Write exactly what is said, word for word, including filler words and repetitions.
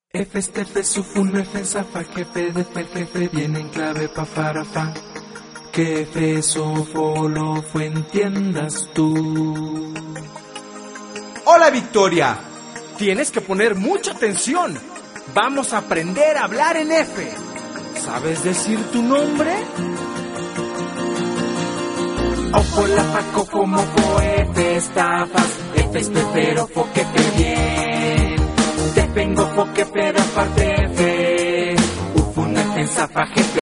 F este F sufun F zafa jefe de fer jefe viene en clave pa farafa. Que F sofo lo fue entiendas tú. Hola Victoria, tienes que poner mucha atención. Vamos a aprender a hablar en F. ¿Sabes decir tu nombre? Ojo la faco como fo F estafas. F es pero fo que fe bien. Te vengo fo que pero aparte F. Ufun F zafa jefe.